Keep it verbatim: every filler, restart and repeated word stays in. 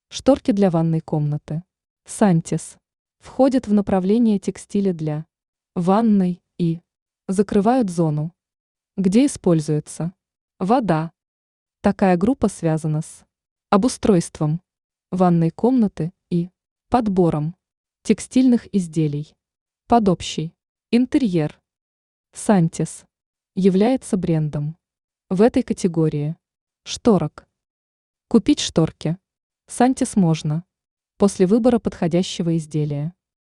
Шторки для ванной комнаты. Сантис. Входят в направление текстиля для ванной и закрывают зону, где используется вода. Такая группа связана с обустройством ванной комнаты и подбором текстильных изделий под общий интерьер. Сантис является брендом в этой категории шторок. Купить шторки Сантис можно после выбора подходящего изделия.